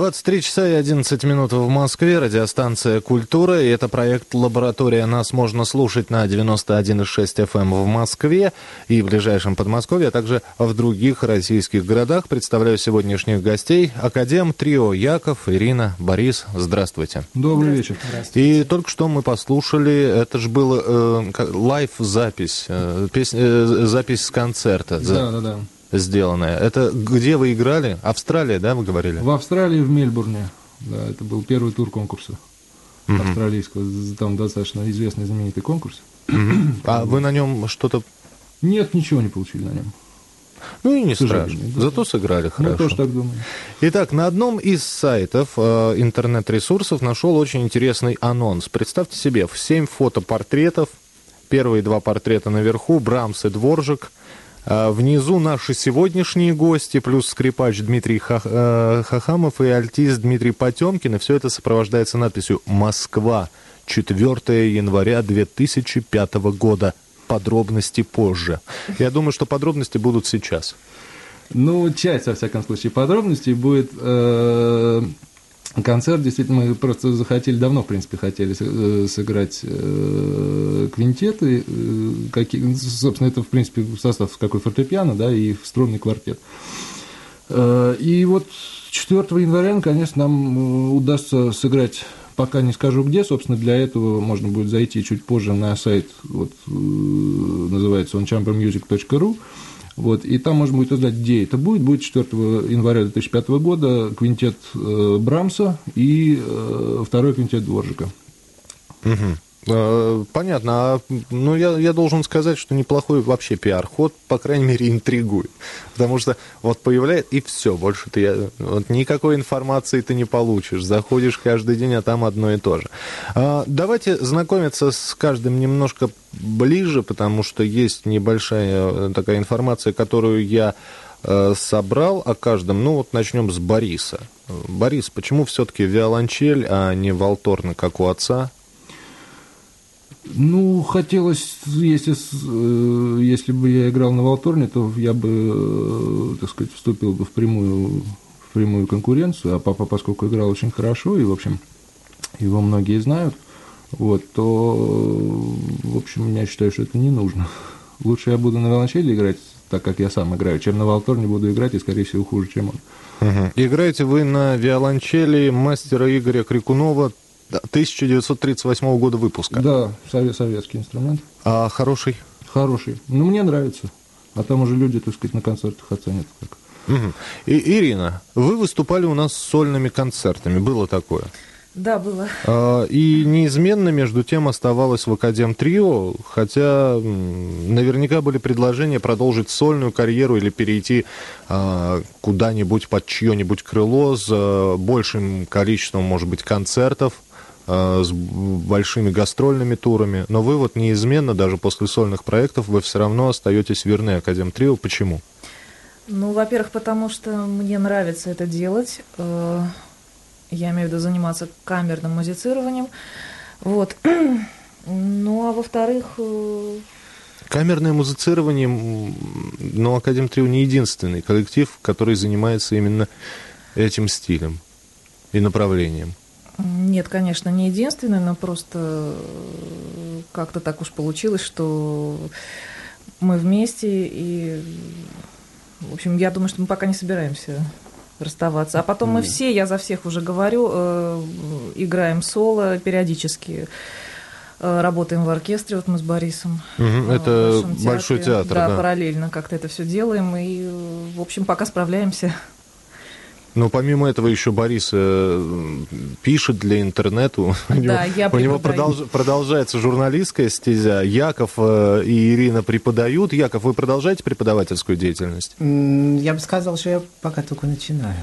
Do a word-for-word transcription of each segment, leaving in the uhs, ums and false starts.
двадцать три часа и одиннадцать минут в Москве, радиостанция «Культура», и это проект «Лаборатория». Нас можно слушать на девяносто один и шесть эф эм в Москве и в ближайшем Подмосковье, а также в других российских городах. Представляю сегодняшних гостей. Академ Трио Яков, Ирина, Борис. Здравствуйте. Добрый вечер. И только что мы послушали, это же была э, лайв-запись, э, песня, э, запись с концерта. Да, да, да. Сделанная. Это где вы играли? Австралия, да, вы говорили? В Австралии, в Мельбурне. Да, это был первый тур конкурса uh-huh. австралийского. Там достаточно известный, знаменитый конкурс. Uh-huh. А вы на нем что-то... Нет, ничего не получили на нем. Ну и не страшно. Зато сыграли хорошо. Ну, тоже так думаю. Итак, на одном из сайтов э, интернет-ресурсов нашел очень интересный анонс. Представьте себе, семь фотопортретов. Первые два портрета наверху, Брамс и Дворжак. Внизу наши сегодняшние гости, плюс скрипач Дмитрий Хахамов и альтист Дмитрий Потемкин. И все это сопровождается надписью «Москва, четвёртого января две тысячи пятого года. Подробности позже». Я думаю, что подробности будут сейчас. Ну, часть, во всяком случае, подробностей будет... Э- Концерт, действительно, мы просто захотели, давно, в принципе, хотели сыграть э, квинтеты, э, какие, собственно, это, в принципе, состав какой фортепиано, да, и струнный квартет. Э, и вот четвёртого января, конечно, нам удастся сыграть, пока не скажу где, собственно, для этого можно будет зайти чуть позже на сайт, вот, э, называется он chamber music точка ру. Вот, и там можно будет узнать, где это будет. Будет четвёртого января две тысячи пятого года квинтет э, Брамса и э, второй квинтет Дворжака. Угу. Понятно. А, ну, я, я должен сказать, что неплохой вообще пиар-ход, по крайней мере, интригует. Потому что вот появляется, и все, больше ты я, вот никакой информации ты не получишь. Заходишь каждый день, а там одно и то же. А, давайте знакомиться с каждым немножко ближе, потому что есть небольшая такая информация, которую я э, собрал о каждом. Ну, вот начнем с Бориса. Борис, почему все-таки виолончель, а не валторна, как у отца? Ну, хотелось, если, если бы я играл на валторне, то я бы, так сказать, вступил бы в прямую, в прямую конкуренцию, а папа, поскольку играл очень хорошо, и, в общем, его многие знают, вот, то, в общем, я считаю, что это не нужно. Лучше я буду на виолончели играть, так как я сам играю, чем на валторне буду играть, и, скорее всего, хуже, чем он. Угу. Играете вы на виолончели мастера Игоря Крикунова, тысяча девятьсот тридцать восьмого года выпуска. Да, советский инструмент. А хороший? Хороший. Ну, мне нравится. А там уже люди, так сказать, на концертах оценят. Как. Угу. И, Ирина, вы выступали у нас с сольными концертами. Было такое? Да, было. А, и неизменно, между тем, оставалось в Академ Трио, хотя наверняка были предложения продолжить сольную карьеру или перейти а, куда-нибудь под чье-нибудь крыло с а, большим количеством, может быть, концертов, с большими гастрольными турами, но вы вот неизменно, даже после сольных проектов, вы все равно остаетесь верны Академ Трио. Почему? Ну, во-первых, потому что мне нравится это делать. Я имею в виду заниматься камерным музицированием. Вот. Ну, а во-вторых... Камерное музицирование, но Академ Трио не единственный коллектив, который занимается именно этим стилем и направлением. Нет, конечно, не единственный, но просто как-то так уж получилось, что мы вместе, и, в общем, я думаю, что мы пока не собираемся расставаться. А потом мы все, я за всех уже говорю, э, играем соло периодически, э, работаем в оркестре, вот мы с Борисом. Угу, это Большой театр, да, да. Параллельно как-то это все делаем, и, в общем, пока справляемся. Но помимо этого еще Борис э, пишет для интернета. Да, у него, я у него продолж, продолжается журналистская стезя. Яков э, и Ирина преподают. Яков, вы продолжаете преподавательскую деятельность? Я бы сказал, что я пока только начинаю.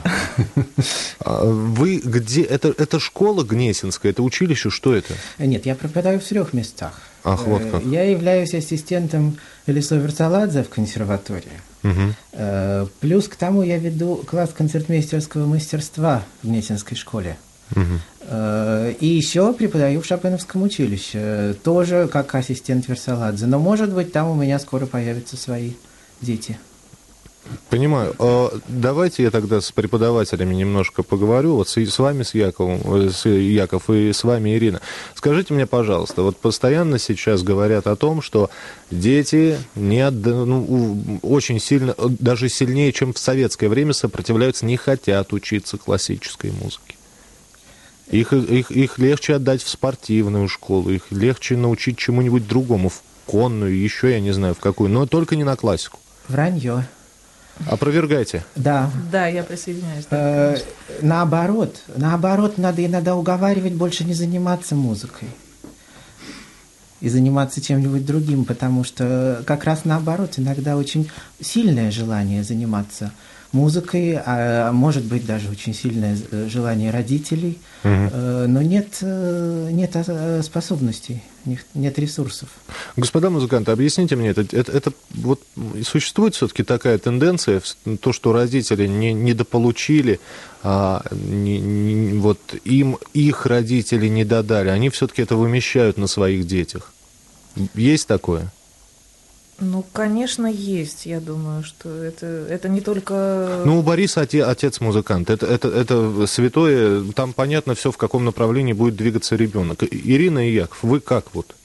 Вы где? Это, это школа Гнесинская, это училище, что это? Нет, я преподаю в трех местах. Ах, вот как. Я являюсь ассистентом Элисо Верцаладзе в консерватории. Угу. Плюс к тому я веду класс концертмейстерского мастерства в Гнесинской школе. Угу. И еще преподаю в Шопеновском училище, тоже как ассистент Верцаладзе. Но, может быть, там у меня скоро появятся свои дети. Понимаю. Давайте я тогда с преподавателями немножко поговорю. Вот с вами, с Яковом, с Яков, и с вами, Ирина. Скажите мне, пожалуйста, вот постоянно сейчас говорят о том, что дети не отда... ну, очень сильно, даже сильнее, чем в советское время, сопротивляются, не хотят учиться классической музыке. Их, их, их легче отдать в спортивную школу, их легче научить чему-нибудь другому, в конную, еще я не знаю в какую, но только не на классику. Вранье. Опровергайте. Да. Да, я присоединяюсь. Да, э, наоборот, наоборот, надо иногда уговаривать больше не заниматься музыкой и заниматься чем-нибудь другим, потому что как раз наоборот, иногда очень сильное желание заниматься музыкой, а может быть даже очень сильное желание родителей, угу. но нет, нет способностей, нет ресурсов. Господа музыканты, объясните мне, это, это, это вот существует все-таки такая тенденция, то, что родители не, недополучили, а не, не, вот им их родители не додали, они все-таки это вымещают на своих детях. Есть такое? Ну, конечно, есть. Я думаю, что это, это не только... Ну, у Бориса отец, отец музыкант. Это, это, это святое. Там понятно все, в каком направлении будет двигаться ребенок. Ирина и Яков, вы как вот?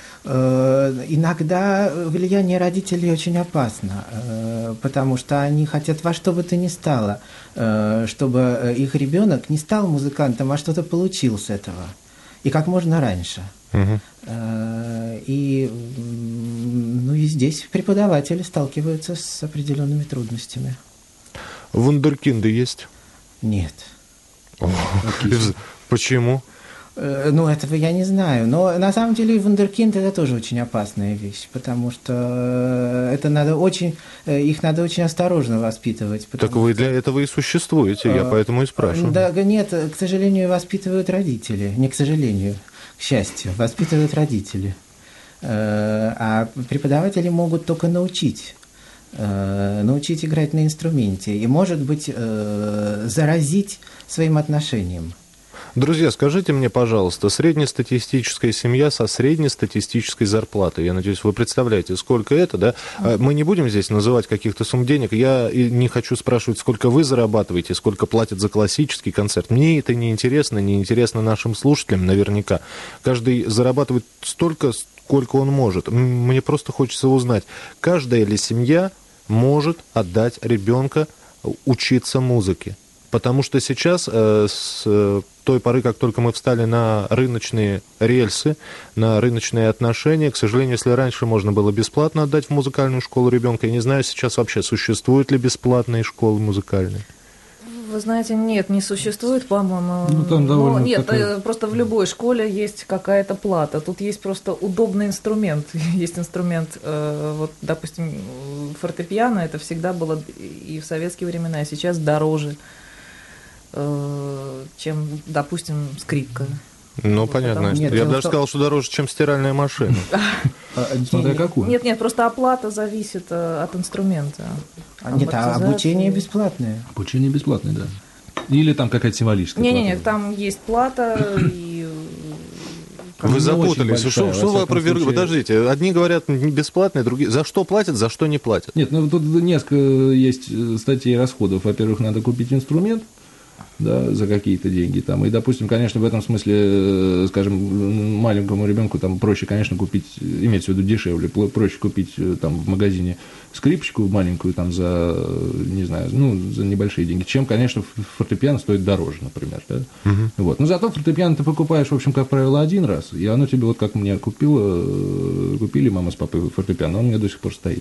Иногда влияние родителей очень опасно, потому что они хотят во что бы то ни стало, чтобы их ребенок не стал музыкантом, а что-то получил с этого. И как можно раньше. Угу. И, ну, и здесь преподаватели сталкиваются с определенными трудностями. Вундеркинды есть? Нет. О, почему? Ну, этого я не знаю. Но на самом деле вундеркинд это тоже очень опасная вещь, потому что это надо очень, их надо очень осторожно воспитывать. Так вы для этого и существуете, я поэтому и спрашиваю. Да, нет, к сожалению, воспитывают родители. Не к сожалению, к счастью, воспитывают родители. А преподаватели могут только научить. Научить играть на инструменте и, может быть, заразить своим отношением. Друзья, скажите мне, пожалуйста, среднестатистическая семья со среднестатистической зарплатой, я надеюсь, вы представляете, сколько это, да? Мы не будем здесь называть каких-то сумм денег, я не хочу спрашивать, сколько вы зарабатываете, сколько платят за классический концерт. Мне это не интересно, не интересно нашим слушателям наверняка. Каждый зарабатывает столько, сколько он может. Мне просто хочется узнать, каждая ли семья может отдать ребенка учиться музыке? Потому что сейчас, э, с той поры, как только мы встали на рыночные рельсы, на рыночные отношения, к сожалению, если раньше можно было бесплатно отдать в музыкальную школу ребенка, я не знаю сейчас вообще, существуют ли бесплатные школы музыкальные. Вы знаете, нет, не существует, по-моему. Ну, там довольно ну, нет, такой... просто в любой школе есть какая-то плата. Тут есть просто удобный инструмент. Есть инструмент, вот, допустим, фортепиано, это всегда было и в советские времена, и сейчас дороже, чем, допустим, скрипка. Ну, вот, потому... понятно. Нет, я бы даже что... сказал, что дороже, чем стиральная машина. Смотря какую. Нет, нет, просто оплата зависит от инструмента. Нет, а обучение бесплатное. Обучение бесплатное, да. Или там какая-то символическая плата. Не-не-не, там есть плата и... Вы запутались. Большая, что вы опровергаете? Подождите, одни говорят бесплатные, другие... За что платят, за что не платят? Нет, ну тут несколько есть статей расходов. Во-первых, надо купить инструмент, да, за какие-то деньги. Там. И, допустим, конечно, в этом смысле, скажем, маленькому ребенку там проще, конечно, купить, имеется в виду дешевле, проще купить там в магазине скрипочку маленькую там за, не знаю, ну, за небольшие деньги, чем, конечно, фортепиано стоит дороже, например. Да? Угу. Вот. Но зато фортепиано ты покупаешь, в общем, как правило, один раз, и оно тебе, вот как мне купило, купили мама с папой фортепиано, он у меня до сих пор стоит.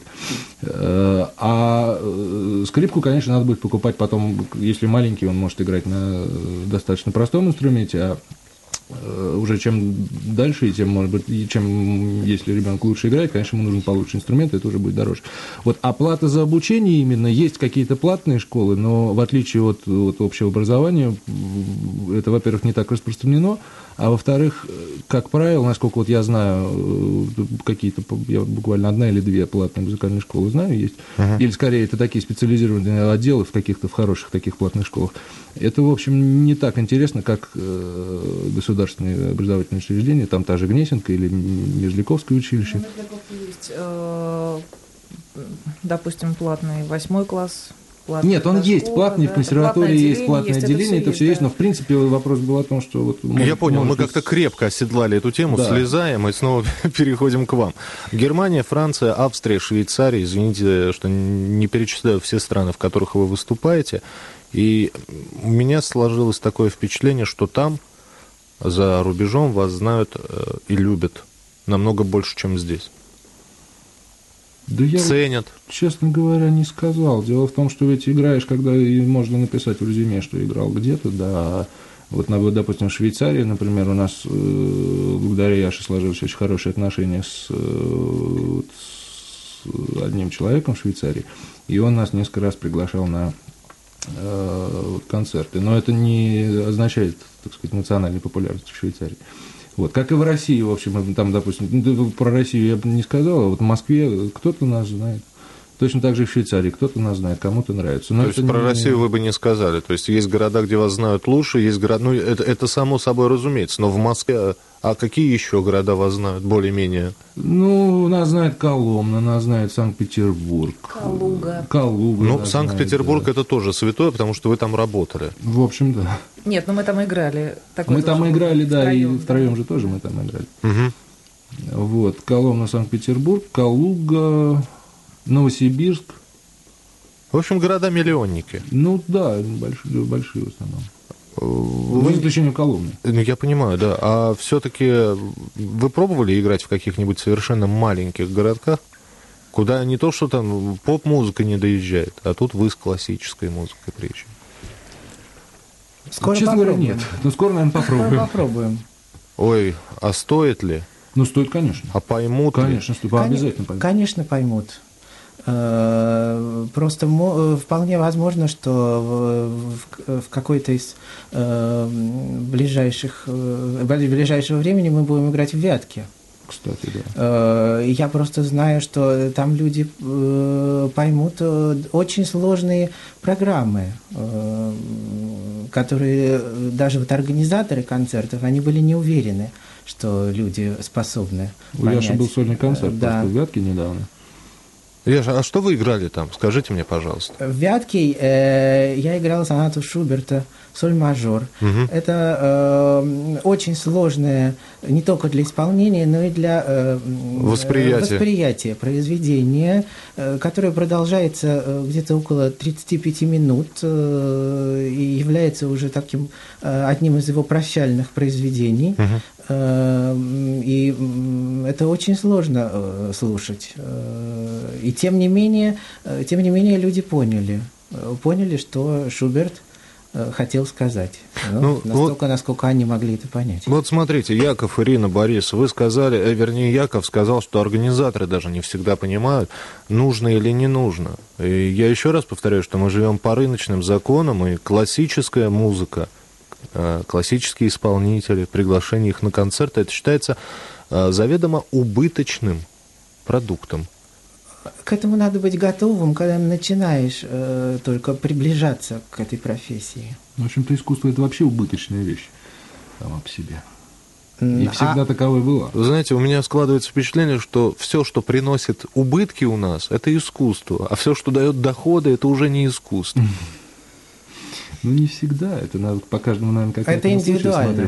А скрипку, конечно, надо будет покупать потом, если маленький, он может играть на достаточно простом инструменте, а уже чем дальше, и тем, может быть, чем, если ребенок лучше играет, конечно, ему нужен получше инструмент, это уже будет дороже. Вот, а плата за обучение именно, есть какие-то платные школы, но в отличие от, от общего образования, это, во-первых, не так распространено, а во-вторых, как правило, насколько вот я знаю, какие-то, я буквально одна или две платные музыкальные школы знаю, есть, uh-huh. или скорее это такие специализированные отделы в каких-то, в хороших таких платных школах. Это, в общем, не так интересно, как э, государственные образовательные учреждения, там та же Гнесинка или Мерзляковское училище. Мерзляковка есть. допустим, платный восьмой класс. Нет, он есть школа, платный, да, в консерватории есть платное есть, отделение, это все есть, да. но в принципе вопрос был о том, что вот... Может, Я понял, может, мы как-то крепко оседлали эту тему, да. слезаем и снова переходим к вам. Германия, Франция, Австрия, Швейцария, извините, что не перечисляю все страны, в которых вы выступаете, и у меня сложилось такое впечатление, что там, за рубежом, вас знают и любят намного больше, чем здесь. Да я, ценят. Честно говоря, не сказал. Дело в том, что ведь играешь, когда и можно написать в резюме, что играл где-то, да. Вот, допустим, в Швейцарии, например, у нас благодаря Яше сложились очень хорошие отношения с, с одним человеком в Швейцарии, и он нас несколько раз приглашал на э, концерты. Но это не означает, так сказать, национальной популярности в Швейцарии. Вот, как и в России, в общем, там, допустим, про Россию я бы не сказал, а вот в Москве кто-то нас знает. Точно так же и в Швейцарии кто-то нас знает, кому-то нравится. Но то есть про не... Россию вы бы не сказали. То есть есть города, где вас знают лучше, есть города... Ну, это, это само собой разумеется. Но в Москве... А какие еще города вас знают более-менее? Ну, нас знает Коломна, нас знает Санкт-Петербург. Калуга. Калуга. Ну, Санкт-Петербург знает, да. Это тоже святое, потому что вы там работали. В общем, да. Нет, ну мы там играли. Такой мы там играли, да, втроем, и втроем да. же тоже мы там играли. Угу. Вот, Коломна, Санкт-Петербург, Калуга, Новосибирск. В общем, города-миллионники. Ну, да, большие, большие в основном. Вы... За исключением Коломны. Ну, я понимаю, да. А все-таки вы пробовали играть в каких-нибудь совершенно маленьких городках, куда не то, что там поп-музыка не доезжает, а тут вы с классической музыкой приезжаете? Скоро Честно попробуем. говоря, нет. Ну, скоро, наверное, попробуем. Скоро попробуем. Ой, а стоит ли? Ну, стоит, конечно. А поймут Конечно, ли? стоит. Кон- Обязательно поймут. Конечно, поймут. Просто вполне возможно, что в, в какой-то из ближайших, ближайшего времени мы будем играть в Вятке. Кстати, да. Я просто знаю, что там люди поймут очень сложные программы, которые даже вот организаторы концертов, они были не уверены, что люди способны У понять. Яши был сольный концерт Да. просто в Вятке недавно. Яша, а что вы играли там? Скажите мне, пожалуйста. В Вятке э, я играл сонату Шуберта «Соль-мажор». Угу. Это э, очень сложное не только для исполнения, но и для э, Восприятия. восприятия произведения, э, которое продолжается э, где-то около тридцати пяти минут э, и является уже таким э, одним из его прощальных произведений. Угу. И это очень сложно э, слушать. И тем не менее, тем не менее люди поняли, поняли, что Шуберт хотел сказать. Ну, Ну, настолько, вот, насколько они могли это понять. Вот смотрите, Яков, Ирина, Борис, вы сказали, э, вернее, Яков сказал, что организаторы даже не всегда понимают, нужно или не нужно. И я еще раз повторяю, что мы живем по рыночным законам, и классическая музыка, классические исполнители, приглашение их на концерты, это считается заведомо убыточным продуктом. К этому надо быть готовым, когда начинаешь э, только приближаться к этой профессии. В общем-то, искусство – это вообще убыточная вещь сама по себе. И А- всегда таковой была. Вы знаете, у меня складывается впечатление, что все, что приносит убытки у нас, это искусство, а все, что дает доходы, это уже не искусство. Ну, не всегда. Это надо по каждому, наверное, как Это индивидуально.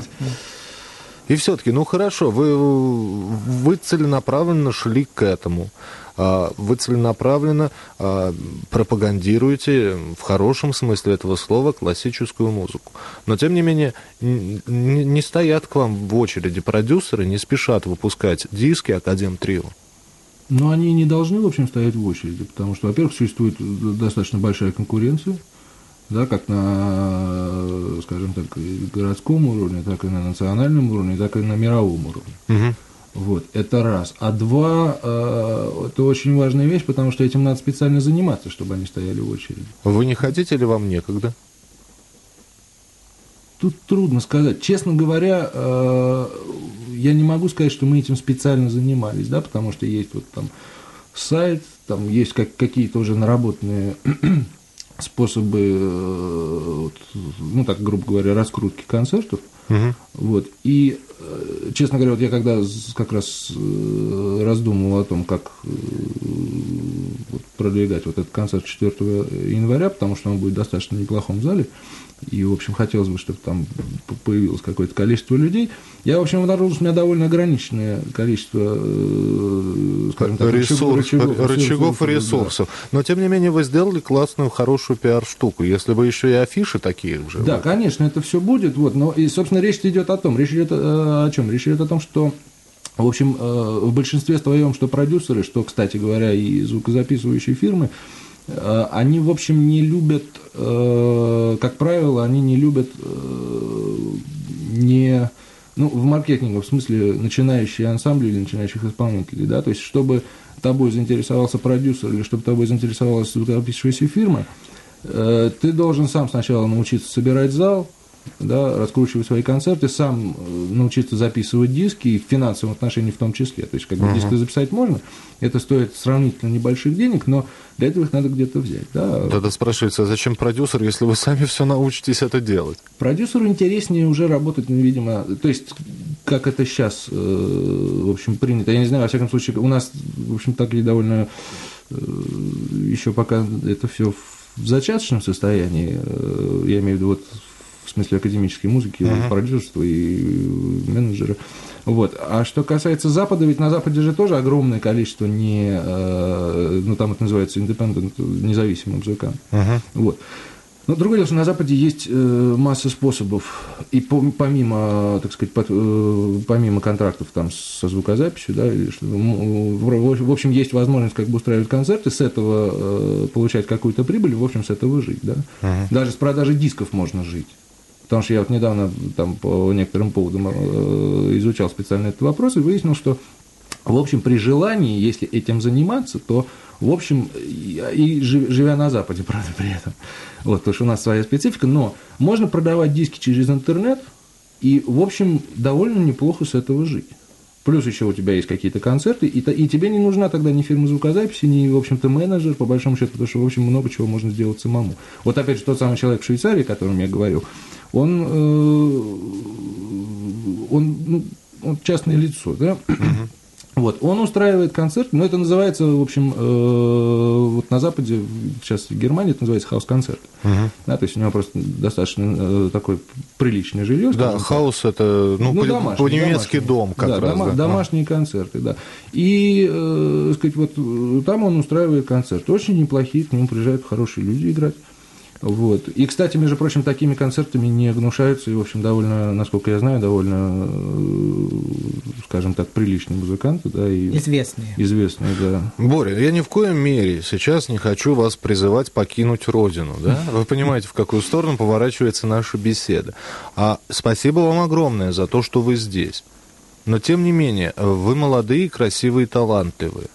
И все-таки, ну хорошо, вы, вы целенаправленно шли к этому. Вы целенаправленно пропагандируете, в хорошем смысле этого слова, классическую музыку. Но, тем не менее, не стоят к вам в очереди продюсеры, не спешат выпускать диски Академ-трио. Но они не должны, в общем, стоять в очереди, потому что, во-первых, существует достаточно большая конкуренция, да, как на, скажем так, и городском уровне, так и на национальном уровне, так и на мировом уровне. Угу. Вот, это раз. А два, э, это очень важная вещь, потому что этим надо специально заниматься, чтобы они стояли в очереди. Вы не хотите или вам некогда? Тут трудно сказать. Честно говоря, э, я не могу сказать, что мы этим специально занимались, да, потому что есть вот там сайт, там есть как, какие-то уже наработанные способы, э, вот, ну так, грубо говоря, раскрутки концертов. Угу. Вот. И, честно говоря, вот я когда как раз раздумывал о том, как вот, продвигать вот этот концерт четвёртого января, потому что он будет в достаточно неплохом зале. И, в общем, хотелось бы, чтобы там появилось какое-то количество людей. Я, в общем, обнаружил, что у меня довольно ограниченное количество, скажем так, Ресурс, рычагов, рычагов, рычагов и ресурсов. Да. Но, тем не менее, вы сделали классную, хорошую пиар-штуку. Если бы еще и афиши такие же. Да, вот. Конечно, это все будет. Вот, но, и, собственно, речь идет о том. Речь идет о, о чем? Речь идет о том, что, в общем, в большинстве своем, что продюсеры, что, кстати говоря, и звукозаписывающие фирмы, они, в общем, не любят, как правило, они не любят не, ну, в маркетинге, в смысле, начинающие ансамбли или начинающих исполнителей, да, то есть, чтобы тобой заинтересовался продюсер или чтобы тобой заинтересовалась звукозаписывающая фирма, ты должен сам сначала научиться собирать зал, да, раскручивать свои концерты, сам научиться записывать диски, и в финансовом отношении в том числе. То есть, как бы, uh-huh. диски записать можно, это стоит сравнительно небольших денег, но для этого их надо где-то взять. Да. Тогда спрашивается, а зачем продюсер, если вы сами все научитесь это делать? Продюсеру интереснее уже работать, ну, видимо, то есть, как это сейчас, в общем, принято. Я не знаю, во всяком случае, у нас, в общем, так и довольно еще пока это все в зачаточном состоянии, я имею в виду вот в смысле академической музыки, uh-huh. продюсерства и менеджера. Вот. А что касается Запада, ведь на Западе же тоже огромное количество не, ну, там это называется independent, независимых музыкантов. Uh-huh. Вот. Но другое дело, что на Западе есть масса способов, и помимо, так сказать, помимо контрактов там со звукозаписью, да, или что, в общем, есть возможность как бы устраивать концерты, с этого получать какую-то прибыль, в общем, с этого жить, да. Uh-huh. Даже с продажи дисков можно жить. Потому что я вот недавно там, по некоторым поводам изучал специально этот вопрос и выяснил, что, в общем, при желании, если этим заниматься, то, в общем, и живя на Западе, правда, при этом, вот, потому что у нас своя специфика, но можно продавать диски через интернет и, в общем, довольно неплохо с этого жить. Плюс еще у тебя есть какие-то концерты, и, и тебе не нужна тогда ни фирма звукозаписи, ни, в общем-то, менеджер, по большому счету, потому что, в общем, много чего можно сделать самому. Вот, опять же, тот самый человек в Швейцарии, о котором я говорил, он, э, он, ну, он частное лицо, да? Uh-huh. Вот, он устраивает концерт, но это называется, в общем, э, вот на Западе, сейчас в Германии это называется хаус-концерт. Uh-huh. Да, то есть у него просто достаточно э, такой приличное жилье. Да, хаус это, ну, ну домашний, по-немецки домашний, дом как да, раз. Дома, да. Домашние а. концерты, да. И, э, сказать, вот там он устраивает концерт. Очень неплохие, к нему приезжают хорошие люди играть. Вот. И, кстати, между прочим, такими концертами не гнушаются, и, в общем, довольно, насколько я знаю, довольно, скажем так, приличные музыканты, да, и известные. Известные, да. Боря, я ни в коем мере сейчас не хочу вас призывать покинуть родину, да? Вы понимаете, в какую сторону поворачивается наша беседа. А спасибо вам огромное за то, что вы здесь. Но, тем не менее, вы молодые, красивые, талантливые.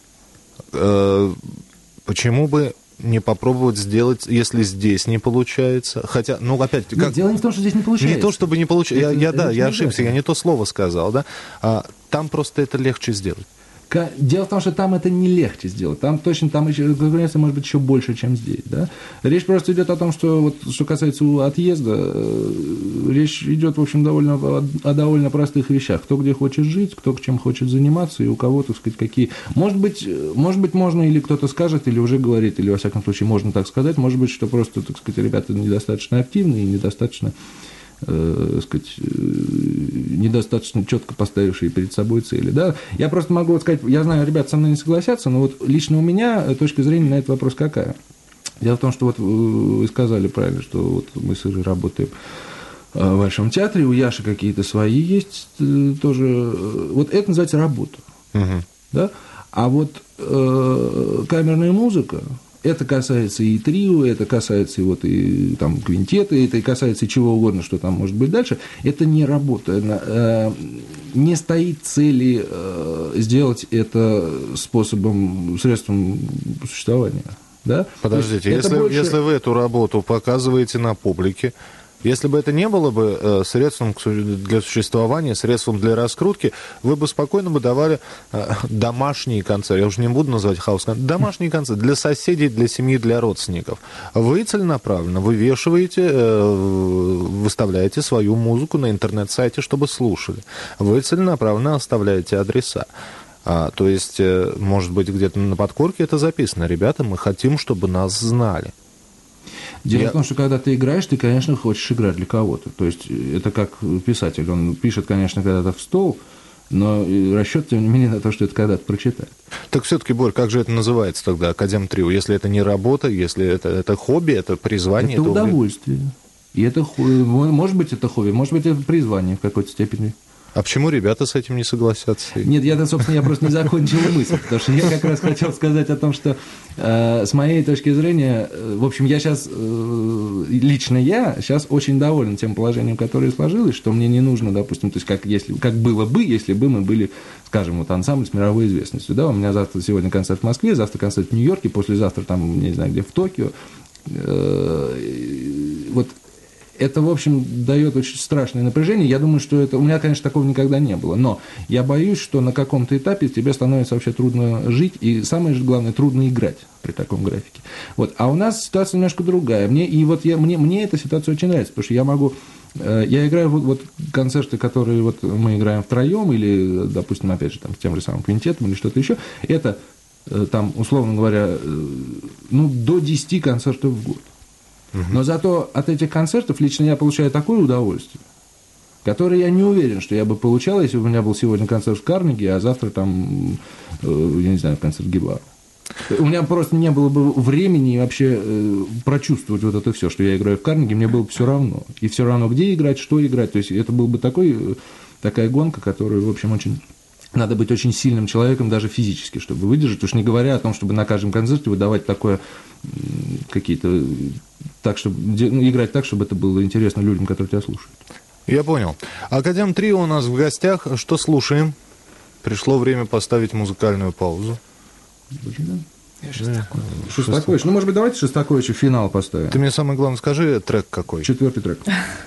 Почему бы не попробовать сделать, если здесь не получается? Хотя, ну, опять... Нет, как... дело не в том, что здесь не получается. Не то, чтобы не получается. Я, я, да, я ошибся, я не то слово сказал, да. А, там просто это легче сделать. Дело в том, что там это не легче сделать. Там точно, там еще, конкуренция может быть еще больше, чем здесь. Да? Речь просто идет о том, что, вот, что касается отъезда, речь идет, в общем, довольно, о довольно простых вещах. Кто где хочет жить, кто чем хочет заниматься, и у кого, так сказать, какие... Может быть, может быть, можно, или кто-то скажет, или уже говорит, или, во всяком случае, можно так сказать, может быть, что просто, так сказать, ребята недостаточно активны и недостаточно... Э, сказать, недостаточно четко поставившие перед собой цели. Да? Я просто могу вот сказать, я знаю, ребята со мной не согласятся, но вот лично у меня точка зрения на этот вопрос какая? Дело в том, что вот вы сказали правильно, что вот мы с Ирой работаем в Большом театре, у Яши какие-то свои есть тоже. Вот это называется работа. Uh-huh. Да? А вот э, камерная музыка, это касается и трио, это касается и, вот, и там, квинтета, это касается и чего угодно, что там может быть дальше. Это не работа. Не стоит цели сделать это способом, средством существования. Да? Подождите, если, больше... если вы эту работу показываете на публике, если бы это не было бы средством для существования, средством для раскрутки, вы бы спокойно бы давали домашние концерты. Я уже не буду называть хаус-концерты. Домашние концерты для соседей, для семьи, для родственников. Вы целенаправленно вывешиваете, выставляете свою музыку на интернет-сайте, чтобы слушали. Вы целенаправленно оставляете адреса. А, то есть, может быть, где-то на подкорке это записано. Ребята, мы хотим, чтобы нас знали. Дело Я... в том, что когда ты играешь, ты, конечно, хочешь играть для кого-то. То есть это как писатель. Он пишет, конечно, когда-то в стол, но расчет, тем не менее, на то, что это когда-то прочитает. Так все-таки, Борь, как же это называется тогда, Академтрио? Если это не работа, если это, это хобби, это призвание... Это то... удовольствие. И это, может быть, это хобби, может быть, это призвание в какой-то степени. А почему ребята с этим не согласятся? Нет, я, собственно, я просто не закончил мысль, потому что я как раз хотел сказать о том, что э, с моей точки зрения, э, в общем, я сейчас, э, лично я сейчас очень доволен тем положением, которое сложилось, что мне не нужно, допустим, то есть как, если, как было бы, если бы мы были, скажем, вот ансамбль с мировой известностью, да, у меня завтра, сегодня концерт в Москве, завтра концерт в Нью-Йорке, послезавтра там, не знаю, где, в Токио, э, вот. Это, в общем, дает очень страшное напряжение. Я думаю, что это... У меня, конечно, такого никогда не было. Но я боюсь, что на каком-то этапе тебе становится вообще трудно жить. И самое же главное, трудно играть при таком графике. Вот. А у нас ситуация немножко другая. Мне, и вот я, мне, мне эта ситуация очень нравится. Потому что я могу... Я играю вот, вот концерты, которые вот мы играем втроем. Или, допустим, опять же, там, с тем же самым квинтетом или что-то еще. Это, там, условно говоря, ну, до десяти концертов в год. Но зато от этих концертов лично я получаю такое удовольствие, которое я не уверен, что я бы получал, если бы у меня был сегодня концерт в Карнеги, а завтра там, я не знаю, концерт Гибара. У меня просто не было бы времени вообще прочувствовать вот это все, что я играю в Карнеги, мне было бы все равно. И все равно, где играть, что играть. То есть это был бы такой, такая гонка, которую, в общем, очень... Надо быть очень сильным человеком даже физически, чтобы выдержать, уж не говоря о том, чтобы на каждом концерте выдавать такое, какие-то, так, чтобы, ну, играть так, чтобы это было интересно людям, которые тебя слушают. Я понял. Академтрио у нас в гостях. Что слушаем? Пришло время поставить музыкальную паузу. Шостакович. Шостакович. Ну, может быть, давайте Шостаковичу финал поставим. Ты мне самое главное скажи, трек какой? Четвертый трек.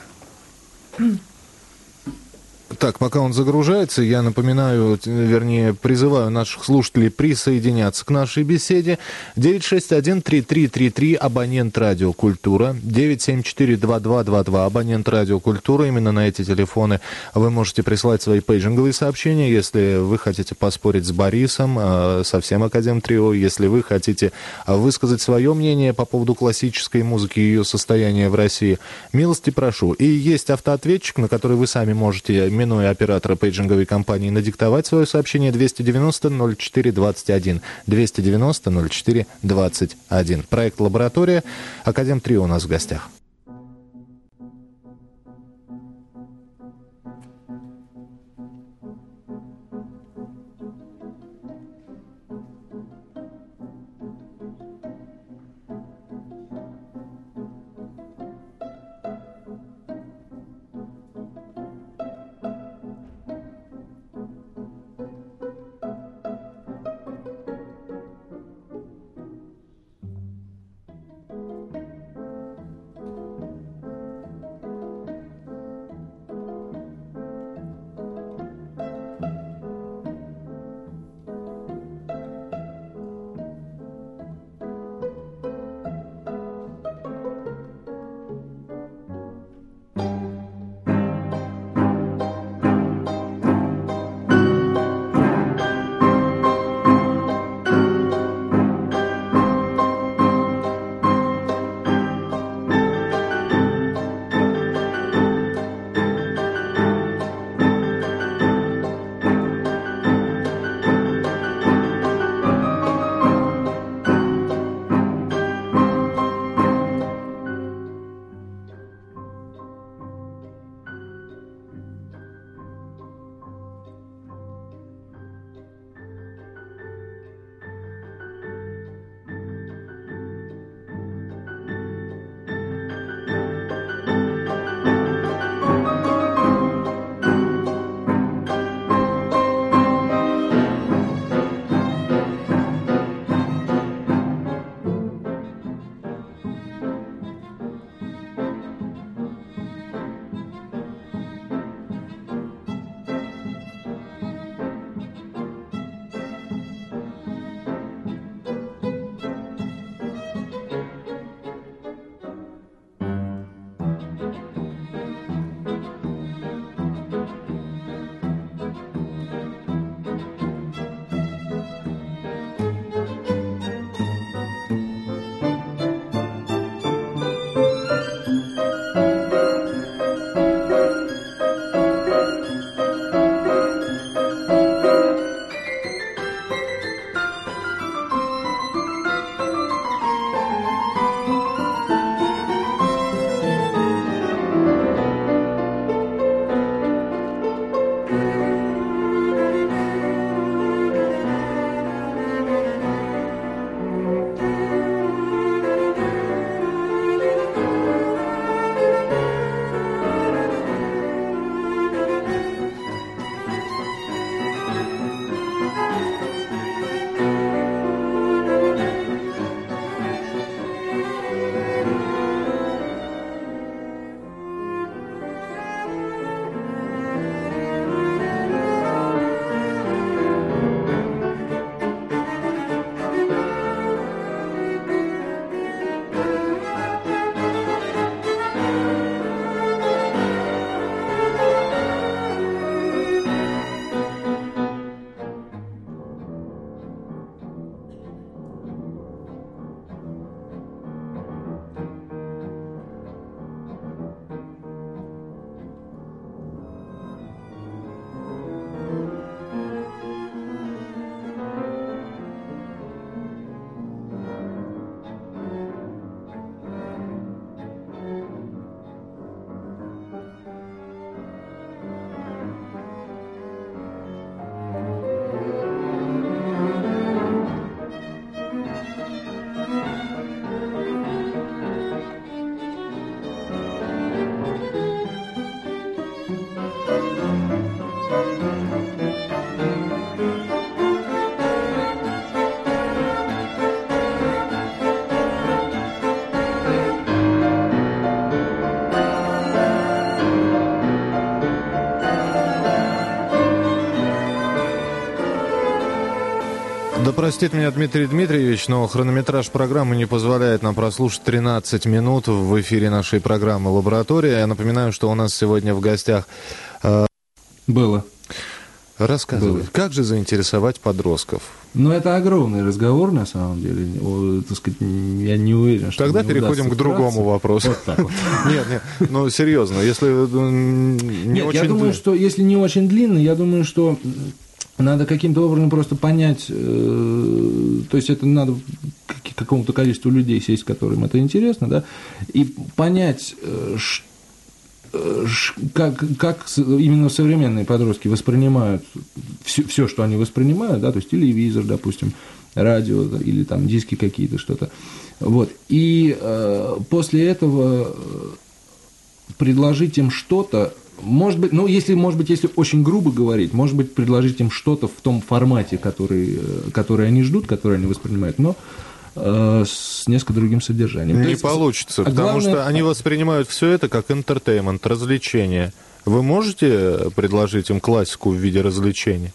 Так, пока он загружается, я напоминаю, вернее, призываю наших слушателей присоединяться к нашей беседе. девять шесть один три три три три, абонент радио «Культура», девять семь четыре два два два два, абонент радио «Культура». Именно на эти телефоны вы можете присылать свои пейджинговые сообщения, если вы хотите поспорить с Борисом, со всем Академтрио, если вы хотите высказать свое мнение по поводу классической музыки и ее состояния в России. Милости прошу. И есть автоответчик, на который вы сами можете, минуя оператора пейджинговой компании, надиктовать свое сообщение двести девяносто ноль четыре двадцать один. двести девяносто ноль четыре двадцать один. Проект «Лаборатория». Академтрио у нас в гостях. Да простит меня Дмитрий Дмитриевич, но хронометраж программы не позволяет нам прослушать тринадцать минут в эфире нашей программы «Лаборатория». Я напоминаю, что у нас сегодня в гостях... Э... Было. Рассказывай, Было. Как же заинтересовать подростков? Ну, это огромный разговор, на самом деле. О, так сказать, я не уверен, что... Тогда переходим к другому вопросу. Вот так вот. Нет, нет, ну, серьезно, если не нет, очень... я думаю, что если не очень длинный, я думаю, что... Надо каким-то образом просто понять, э, то есть это надо к какому-то количеству людей сесть, которым это интересно, да, и понять, э, ш, э, ш, как, как именно современные подростки воспринимают все, все, что они воспринимают, да, то есть телевизор, допустим, радио или там диски какие-то, что-то, вот, и э, после этого предложить им что-то. Может быть, ну, если, может быть, если очень грубо говорить, может быть, предложить им что-то в том формате, который, который они ждут, который они воспринимают, но э, с несколько другим содержанием. Не То есть, получится, а потому главное... что они воспринимают все это как entertainment, развлечение. Вы можете предложить им классику в виде развлечения?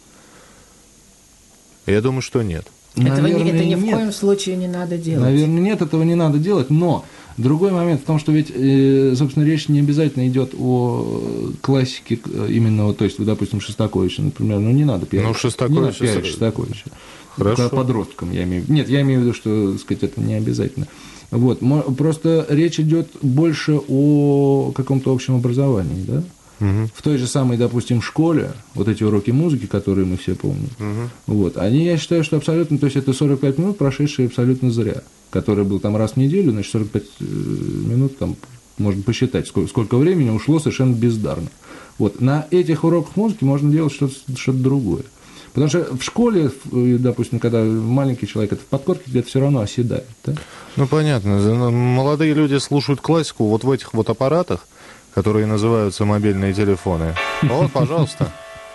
Я думаю, что нет. Этого Наверное, это ни в нет. коем случае не надо делать. Наверное, нет, этого не надо делать, но другой момент в том, что ведь, собственно, речь не обязательно идет о классике именно, то есть, допустим, Шостаковича, например, ну не надо пиарить. Ну, Шостакович... Не надо пиарить Шостаковича. Хорошо. Подросткам, я имею в виду. Нет, я имею в виду, что, так сказать, это не обязательно. Вот, просто речь идет больше о каком-то общем образовании, да? Угу. В той же самой, допустим, школе, вот эти уроки музыки, которые мы все помним, угу. вот, они, я считаю, что абсолютно, то есть это сорок пять минут, прошедшие абсолютно зря, который был там раз в неделю, значит, сорок пять минут, там, можно посчитать, сколько, сколько времени ушло совершенно бездарно. Вот, на этих уроках музыки можно делать что-то, что-то другое. Потому что в школе, допустим, когда маленький человек, это в подкорке где-то все равно оседает. Да? Ну, понятно. Молодые люди слушают классику вот в этих вот аппаратах, которые называются мобильные телефоны. Вот, пожалуйста.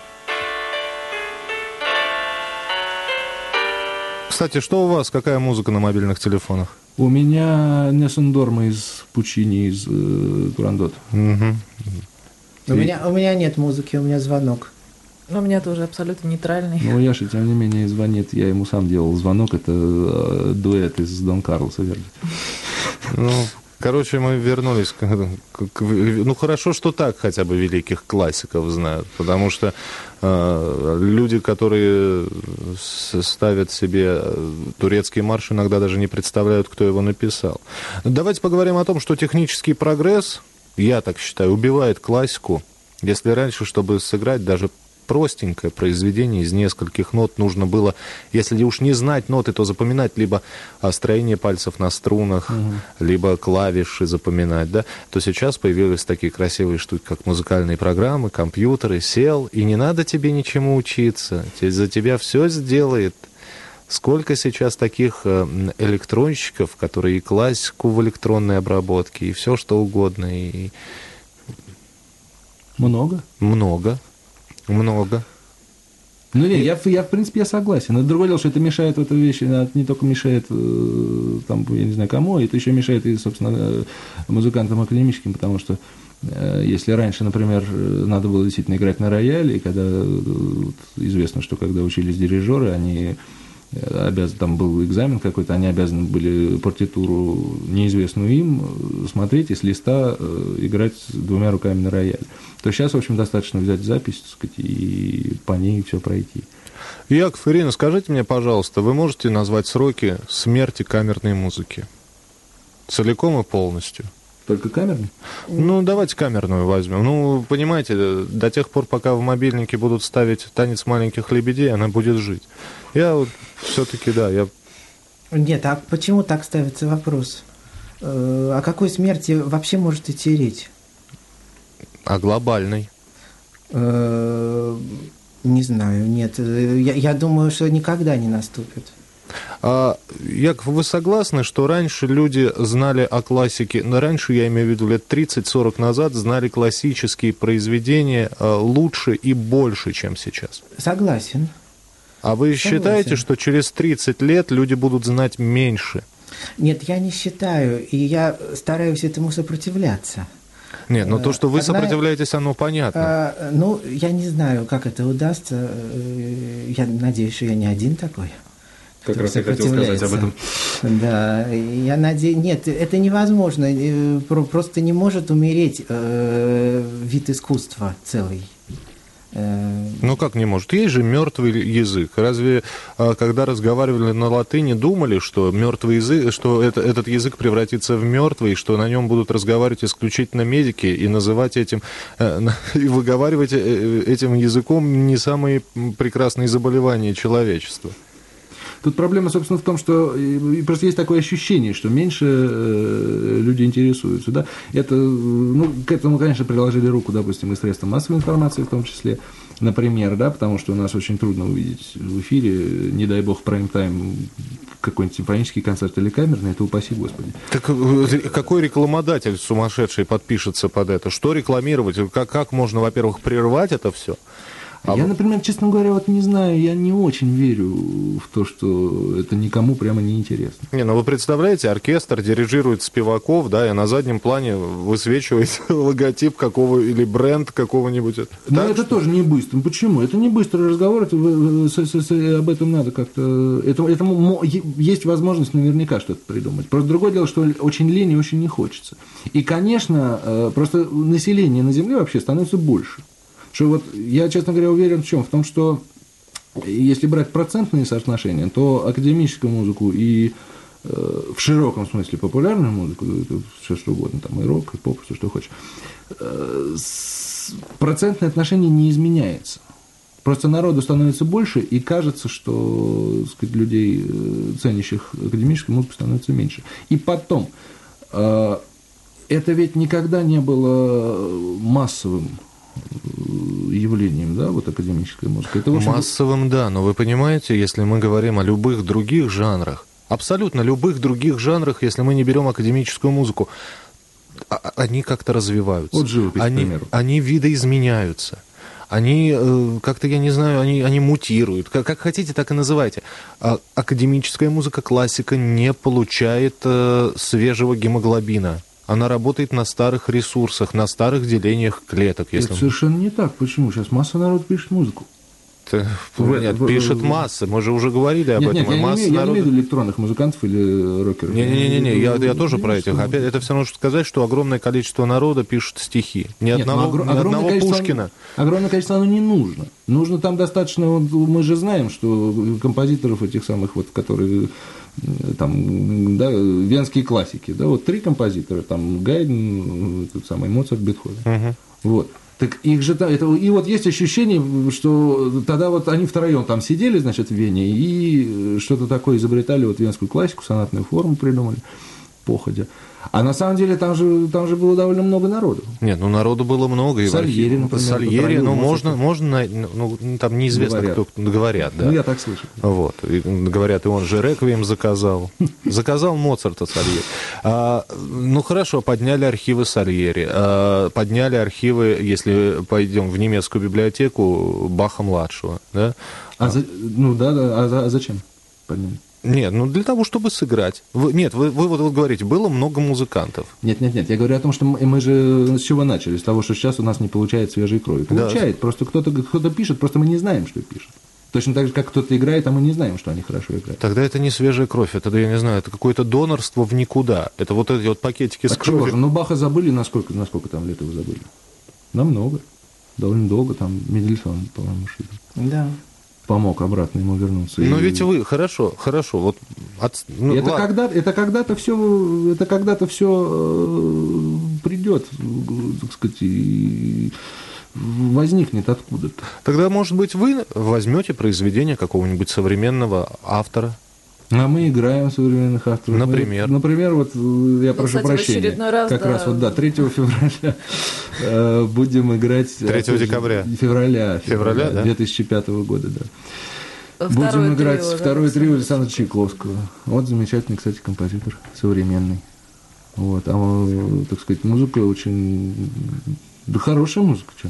Кстати, что у вас? Какая музыка на мобильных телефонах? У меня Нессендорма из Пучини, из э, Турандот. Угу. У, И... меня, у меня нет музыки, у меня звонок. Ну, у меня тоже абсолютно нейтральный. Ну, Яша, тем не менее, звонит. Я ему сам делал звонок. Это э, дуэт из Дон Карлоса, верно? Ну... Короче, мы вернулись к, к, к... Ну, хорошо, что так хотя бы великих классиков знают, потому что э, люди, которые ставят себе турецкий марш, иногда даже не представляют, кто его написал. Давайте поговорим о том, что технический прогресс, я так считаю, убивает классику. Если раньше, чтобы сыграть даже простенькое произведение из нескольких нот. Нужно было, если уж не знать ноты, то запоминать либо строение пальцев на струнах, угу. либо клавиши запоминать, да, то сейчас появились такие красивые штуки, как музыкальные программы, компьютеры. Сел, и не надо тебе ничему учиться. За тебя все сделает. Сколько сейчас таких электронщиков, которые и классику в электронной обработке, и все что угодно. И... Много? Много. Много. Ну, нет, я, я, в принципе, я согласен. Но другое дело, что это мешает в этой вещи, это не только мешает, там, я не знаю, кому, это еще мешает и, собственно, музыкантам академическим, потому что если раньше, например, надо было действительно играть на рояле, и когда вот, известно, что когда учились дирижеры, они обязаны, там был экзамен какой-то, они обязаны были партитуру, неизвестную им, смотреть и с листа играть двумя руками на рояле. То сейчас, в общем, достаточно взять запись, так сказать, и по ней все пройти. Яков, Ирина, скажите мне, пожалуйста, вы можете назвать сроки смерти камерной музыки? Целиком и полностью? Только камерную? Ну, давайте камерную возьмем. Ну, понимаете, до тех пор, пока в мобильнике будут ставить «Танец маленьких лебедей», она будет жить. Я вот все-таки, да, я... Нет, а почему так ставится вопрос? О какой смерти вообще может идти речь? О глобальной. Не знаю, нет. Я, я думаю, что никогда не наступит. А, Яков, вы согласны, что раньше люди знали о классике, но раньше, я имею в виду, лет тридцать-сорок назад, знали классические произведения лучше и больше, чем сейчас? Согласен. А вы Согласен. Считаете, что через тридцать лет люди будут знать меньше? Нет, я не считаю, и я стараюсь этому сопротивляться. Нет, но то, что вы Одна... сопротивляетесь, оно понятно. А, ну, я не знаю, как это удастся. Я надеюсь, что я не один такой. Как раз я хотел сказать об этом. Да, я надеюсь... Нет, это невозможно. Просто не может умереть э, вид искусства целый. Ну как не может? Есть же мертвый язык. Разве когда разговаривали на латыни, думали, что мертвый язык, что это, этот язык превратится в мертвый, что на нем будут разговаривать исключительно медики и называть этим и выговаривать этим языком не самые прекрасные заболевания человечества? Тут проблема, собственно, в том, что просто есть такое ощущение, что меньше люди интересуются. Да? Это, ну, к этому, конечно, приложили руку, допустим, и средства массовой информации в том числе, например, да, потому что у нас очень трудно увидеть в эфире, не дай бог, прайм-тайм, какой-нибудь симфонический концерт или камерный, это упаси Господи. Так какой рекламодатель сумасшедший подпишется под это? Что рекламировать? Как, как можно, во-первых, прервать это все? А я, например, честно говоря, вот не знаю, я не очень верю в то, что это никому прямо не интересно. Не, ну вы представляете, оркестр дирижирует спеваков, да, и на заднем плане высвечивается логотип какого или бренд какого-нибудь. Но так, это что... тоже не быстро. Почему? Это не быстрый разговор, это, с, с, с, об этом надо как-то... Это, это, есть возможность наверняка что-то придумать. Просто другое дело, что очень лень и очень не хочется. И, конечно, просто население на Земле вообще становится больше. Что вот я, честно говоря, уверен в чем? В том, что если брать процентные соотношения, то академическую музыку и э, в широком смысле популярную музыку, все что угодно, там и рок, и поп, все что хочешь, э, процентное отношение не изменяется. Просто народу становится больше, и кажется, что, так сказать, людей, ценящих академическую музыку, становится меньше. И потом, э, это ведь никогда не было массовым явлением, да, вот академическая музыка. Это, общем... Массовым, да, но вы понимаете, если мы говорим о любых других жанрах, абсолютно любых других жанрах, если мы не берем академическую музыку, они как-то развиваются. Вот живопись, они, к примеру. Они видоизменяются. Они как-то, я не знаю, они, они мутируют. Как, как хотите, так и называйте. А академическая музыка, классика не получает э, свежего гемоглобина. Она работает на старых ресурсах, на старых делениях клеток. Если... Это совершенно не так. Почему? Сейчас масса народу пишет музыку. Ты... Нет, в... пишет масса. Мы же уже говорили об нет, этом. Нет, я, масса не имею, народу... я не имею в виду электронных музыкантов или рокеров. Не-не-не, я, я тоже про этих. Опять, это все равно, что сказать, что огромное количество народа пишет стихи. Ни нет, одного, огр... ни одного Пушкина. Огромное количество оно не нужно. Нужно там достаточно... Мы же знаем, что композиторов этих самых, вот, которые... Там, да, венские классики, да, вот три композитора, там Гайден, тот самый Моцарт, Бетховен. Uh-huh. Вот. Так их же там, это, и вот есть ощущение, что тогда вот они втроем там сидели, значит, в Вене, и что-то такое изобретали, вот венскую классику, сонатную форму придумали, походя. А на самом деле там же, там же было довольно много народу. Нет, ну народу было много. И Сальери, например. Сальери, ну можно, можно, ну там неизвестно, говорят. кто говорят, да. Ну я так слышу. Вот, и, говорят, и он же реквием заказал. Заказал Моцарта Сальери. А, ну хорошо, подняли архивы Сальери, а, подняли архивы, если пойдем в немецкую библиотеку, Баха-младшего, да? А, а. За, ну да, да, а, а зачем подняли? Нет, ну для того, чтобы сыграть. Вы, нет, вы, вы вот, вот говорите, было много музыкантов. Нет, нет, нет, я говорю о том, что мы, мы же с чего начали? С того, что сейчас у нас не получает свежей крови. Получает, да. Просто кто-то, кто-то пишет, просто мы не знаем, что пишет. Точно так же, как кто-то играет, а мы не знаем, что они хорошо играют. Тогда это не свежая кровь, это, я не знаю, это какое-то донорство в никуда. Это вот эти вот пакетики с кровью. Ну, Баха забыли, насколько, насколько там лет его забыли? Намного. Довольно долго, там Мендельсон, по-моему, шли. Да. Помог обратно ему вернуться. Но и... ведь вы, хорошо, хорошо, вот... От, ну, это, когда, это когда-то все, это когда-то все э, придет, так сказать, и возникнет откуда-то. Тогда, может быть, вы возьмете произведение какого-нибудь современного автора? А мы играем современных авторов. Например? Мы, например, вот я ну, прошу кстати, прощения. Раз, как да. раз вот, да, третьего февраля э, будем играть... третьего декабря. Февраля. Февраля, да? две тысячи пятого года, да. Второе будем играть трио, второе да, трио Александра Чайковского. Вот замечательный, кстати, композитор, современный. Вот, а, так сказать, музыка очень... Да хорошая музыка, что?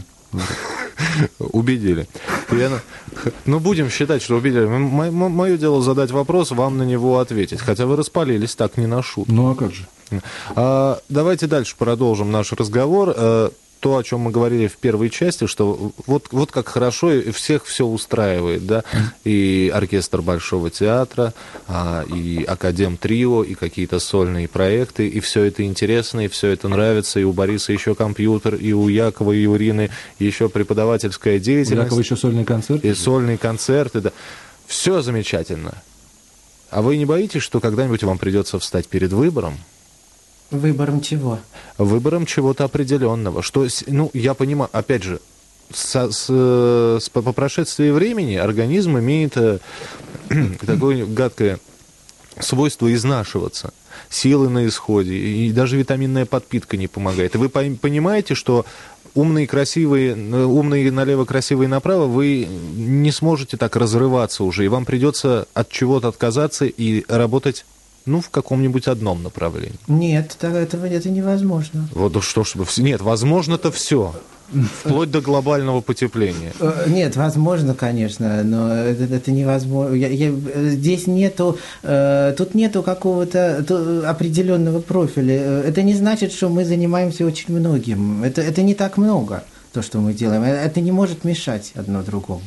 Убедили. Я, ну, будем считать, что убедили. Мое дело задать вопрос, вам на него ответить. Хотя вы распалились так не на шутку. Ну, а как же? А, давайте дальше продолжим наш разговор. То, о чем мы говорили в первой части, что вот, вот как хорошо и всех все устраивает, да, и оркестр Большого театра, и Академ-трио, и какие-то сольные проекты, и все это интересно, и все это нравится, и у Бориса еще компьютер, и у Якова и у Ирины еще преподавательская деятельность. У Якова еще сольный концерт. И сольные концерты, да. Все замечательно. А вы не боитесь, что когда-нибудь вам придется встать перед выбором? Выбором чего? Выбором чего-то определенного. Что, ну, я понимаю, опять же, с, с, с, по прошествии времени организм имеет э, такое гадкое свойство изнашиваться. Силы на исходе, и даже витаминная подпитка не помогает. И вы понимаете, что умные, красивые, умные налево, красивые направо, вы не сможете так разрываться уже, и вам придется от чего-то отказаться и работать, ну, в каком-нибудь одном направлении. Нет, этого это невозможно. Вот что ж, нет, возможно-то все. Вплоть до глобального потепления. Нет, возможно, конечно, но это, это невозможно. Я, я, здесь нету, э, тут нету какого-то определенного профиля. Это не значит, что мы занимаемся очень многим. Это, это не так много, то, что мы делаем. Это не может мешать одно другому.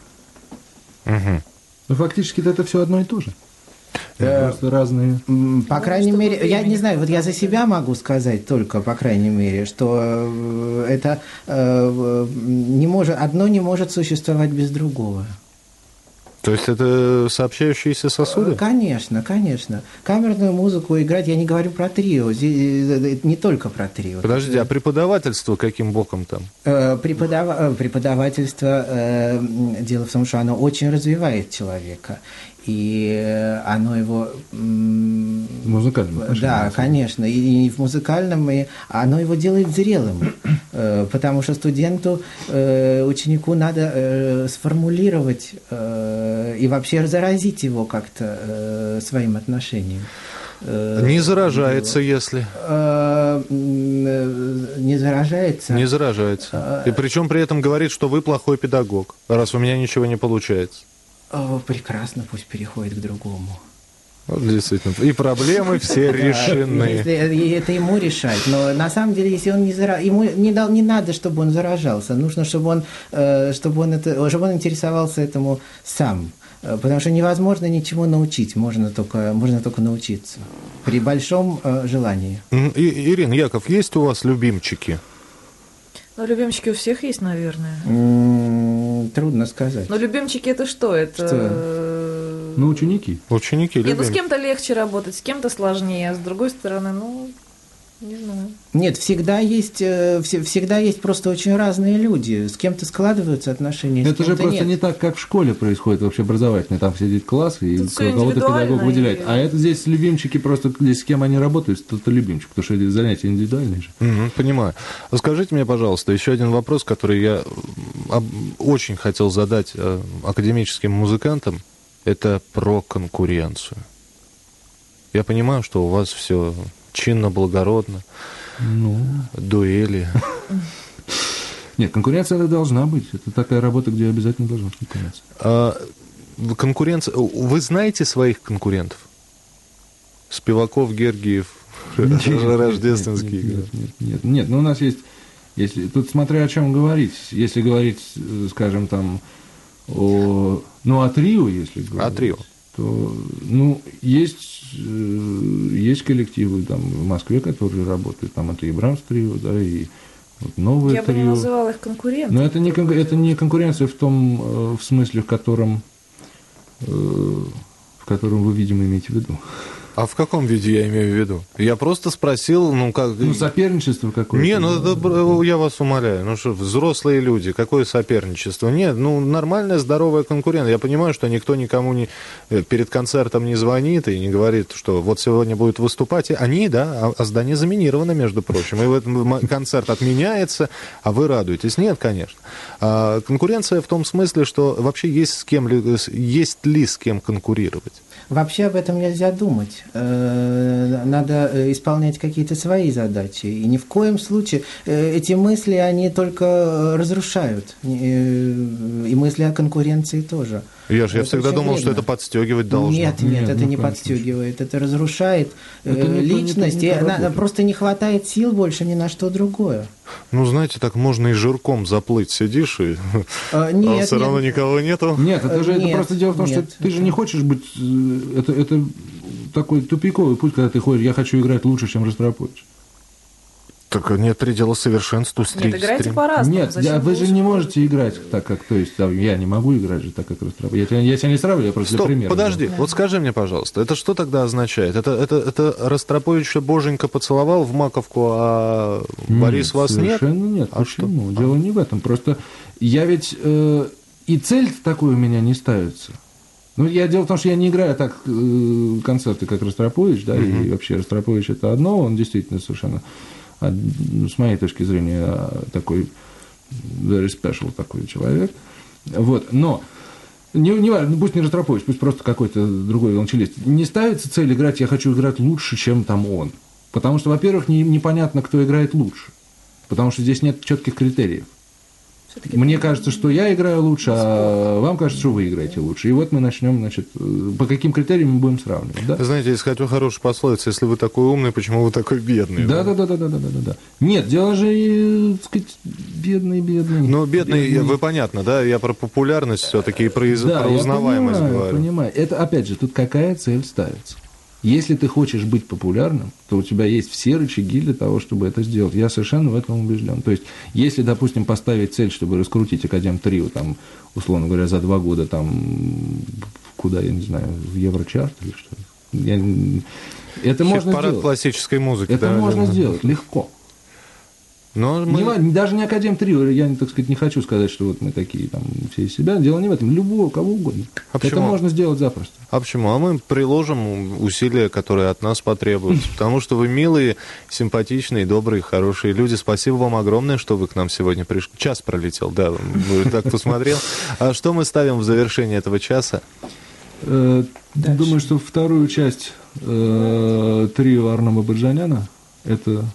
Угу. Ну, фактически это все одно и то же. Просто разные. По крайней ну, мере, я не знаю, вот я за себя могу сказать только, по крайней мере, что это не может, одно не может существовать без другого. То есть это сообщающиеся сосуды? Конечно, конечно. Камерную музыку играть, я не говорю про трио, не только про трио. Подождите, а преподавательство каким боком там? Преподав... Преподавательство, дело в том, что оно очень развивает человека. И оно его... В музыкальном. Да, конечно, и в музыкальном, и оно его делает зрелым, потому что студенту, ученику надо сформулировать и вообще заразить его как-то своим отношением. Не заражается, если... Не заражается? Не заражается. И причем при этом говорит, что вы плохой педагог, раз у меня ничего не получается. О, прекрасно, пусть переходит к другому. Вот, действительно. И проблемы все решены. Если это ему решать. Но на самом деле, если он не заражался, ему не, дал, не надо, чтобы он заражался. Нужно, чтобы он, чтобы он, это, чтобы он интересовался этому сам. Потому что невозможно ничего научить, можно только, можно только научиться. При большом желании. И, Ирина, Яков, есть у вас любимчики? Ну, любимчики у всех есть, наверное. М-м, трудно сказать. Но любимчики это что? Это... Что? Ну, ученики. Ученики, Нет, любимчики. ну, с кем-то легче работать, с кем-то сложнее, а с другой стороны, ну, Не знаю. Нет, всегда есть, всегда есть просто очень разные люди. С кем-то складываются отношения, с Это же просто нет. не так, как в школе происходит вообще образовательно. Там сидит класс, и Тут всё кого-то педагог выделяет. и... А это здесь любимчики, просто здесь с кем они работают, тот-то любимчик, потому что занятия индивидуальные же. Угу, понимаю. Скажите мне, пожалуйста, еще один вопрос, который я очень хотел задать академическим музыкантам. Это про конкуренцию. Я понимаю, что у вас все чинно, благородно, ну... дуэли. Нет, конкуренция должна быть. Это такая работа, где обязательно должна быть конкуренция. А, конкуренция... Вы знаете своих конкурентов? Спиваков, Гергиев, Рождественский. Нет, нет, нет, нет. Но у нас есть... Если, тут смотря о чем говорить. Если говорить, скажем, там, о... Ну, о трио, если говорить. О трио. То, ну, есть, есть коллективы там в Москве, которые работают, там это и Брамс трио, да, и вот новое Я трио. бы не называла их конкурентами. Но это не, это не конкуренция в том, в смысле, в котором, в котором вы, видимо, имеете в виду. А в каком виде я имею в виду? Я просто спросил, ну как... Ну, соперничество какое-то. Не, ну это, я вас умоляю, ну что, взрослые люди, какое соперничество? Нет, ну нормальная, здоровая конкуренция. Я понимаю, что никто никому не, перед концертом не звонит и не говорит, что вот сегодня будут выступать. И они, да, а здание заминировано, между прочим. И в этом концерт отменяется, а вы радуетесь. Нет, конечно. А конкуренция в том смысле, что вообще есть с кем, есть ли с кем конкурировать. Вообще об этом нельзя думать. Надо исполнять какие-то свои задачи. И ни в коем случае эти мысли, они только разрушают. И мысли о конкуренции тоже. Я же я всегда думал, вредно. Что это подстегивать должно. Нет, нет, нет, это не подстегивает. Это разрушает это личность. Не, не, не просто не хватает сил больше ни на что другое. Ну, знаете, так можно и жирком заплыть. Сидишь, и а, нет, а все нет. равно никого нету. Нет, это же нет, это просто дело в том, нет, что ты это... же не хочешь быть... Это, это такой тупиковый путь, когда ты ходишь, я хочу играть лучше, чем Ростропович. Так нет предела совершенству. Стри... Нет, играйте по-разному. Нет, я, вы же не можете играть так, как... То есть, я не могу играть же так, как Ростропович. Я тебя, я тебя не сравниваю, я просто Стоп, для примера. Подожди, да. Вот скажи мне, пожалуйста, это что тогда означает? Это, это, это Ростроповича Боженька поцеловал в маковку, а нет, Борис вас нет? Совершенно нет. А Почему? что? Дело а. не в этом. Просто я ведь... Э, и цель такой у меня не ставится. Ну, я, дело в том, что я не играю так э, концерты, как Ростропович, да, mm-hmm. и вообще Ростропович это одно, он действительно совершенно, с моей точки зрения, такой very special такой человек. Вот, но, не, не важно, пусть не Ростропович, пусть просто какой-то другой виолончелист. Не ставится цель играть, я хочу играть лучше, чем там он. Потому что, во-первых, не, непонятно, кто играет лучше. Потому что здесь нет четких критериев. Все-таки мне кажется, что я играю лучше, а вам кажется, что вы играете лучше. И вот мы начнем, значит, по каким критериям мы будем сравнивать. Да? Знаете, есть хотя хорошая пословица, если вы такой умный, почему вы такой бедный? Да, да, да, да, да, да, да, да. Нет, дело же, так сказать, бедный, бедный. Ну, бедный, бедный. Вы понятно, да? Я про популярность все-таки и про, из... да, про узнаваемость я понимаю, говорю. Понимаю. Это, опять же, тут какая цель ставится? Если ты хочешь быть популярным, то у тебя есть все рычаги для того, чтобы это сделать. Я совершенно в этом убежден. То есть, если, допустим, поставить цель, чтобы раскрутить Академ-трио, там, условно говоря, за два года, там, куда, я не знаю, в Еврочарт или что, я... это можно парад сделать. Классической музыки. Это да, можно да. сделать легко. Но мы... не, даже не Академ-трио, я, так сказать, не хочу сказать, что вот мы такие там все из себя. Дело не в этом. Любого, кого угодно. А это почему? можно сделать запросто. А почему? А мы приложим усилия, которые от нас потребуются. Потому что вы милые, симпатичные, добрые, хорошие люди. Спасибо вам огромное, что вы к нам сегодня пришли. Час пролетел, да, вы так посмотрел. А что мы ставим в завершение этого часа? Думаю, что вторую часть трио Арнаба Баджаняна это...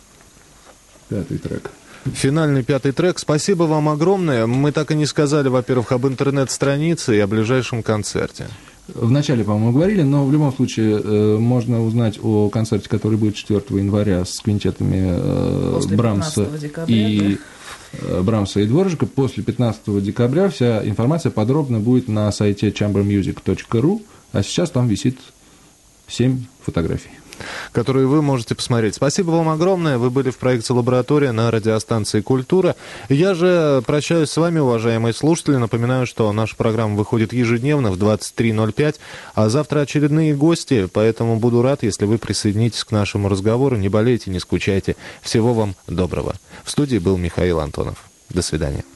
Пятый трек. Финальный пятый трек. Спасибо вам огромное. Мы так и не сказали, во-первых, об интернет-странице и о ближайшем концерте. Вначале, по-моему, говорили, но в любом случае э, можно узнать о концерте, который будет четвёртого января с квинтетами э, Брамса, декабря, и, да? э, Брамса и Дворжика. После пятнадцатого декабря вся информация подробно будет на сайте chamber music точка ru, а сейчас там висит семь фотографий. которую вы можете посмотреть. Спасибо вам огромное. Вы были в проекте «Лаборатория» на радиостанции «Культура». Я же прощаюсь с вами, уважаемые слушатели. Напоминаю, что наша программа выходит ежедневно в двадцать три ноль пять, а завтра очередные гости, поэтому буду рад, если вы присоединитесь к нашему разговору. Не болейте, не скучайте. Всего вам доброго. В студии был Михаил Антонов. До свидания.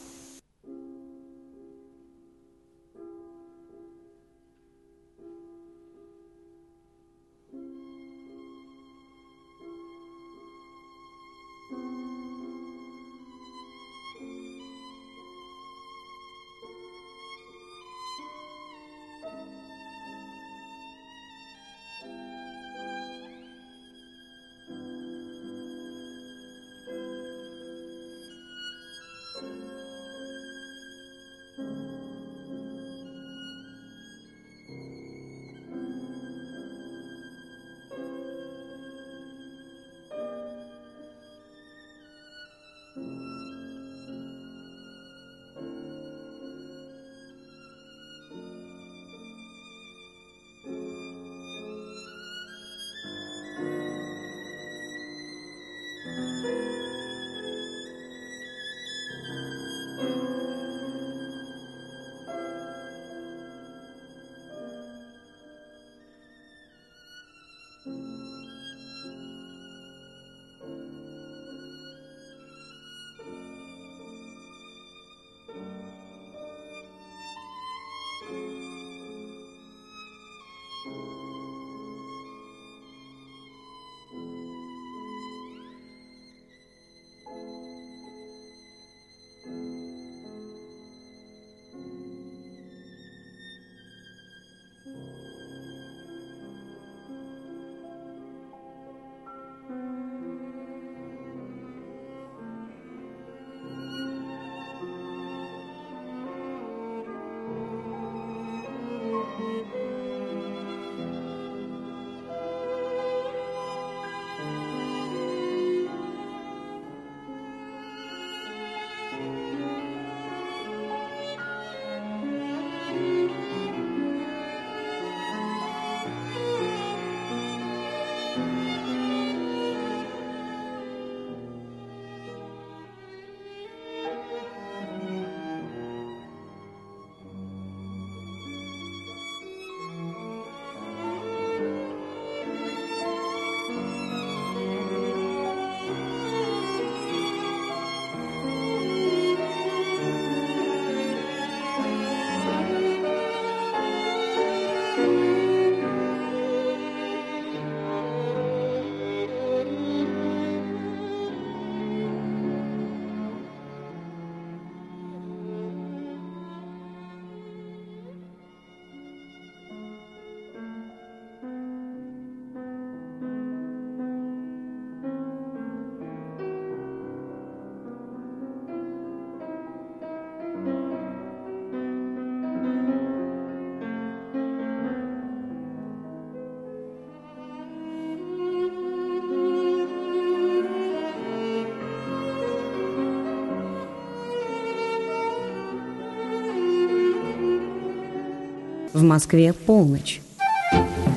В Москве полночь.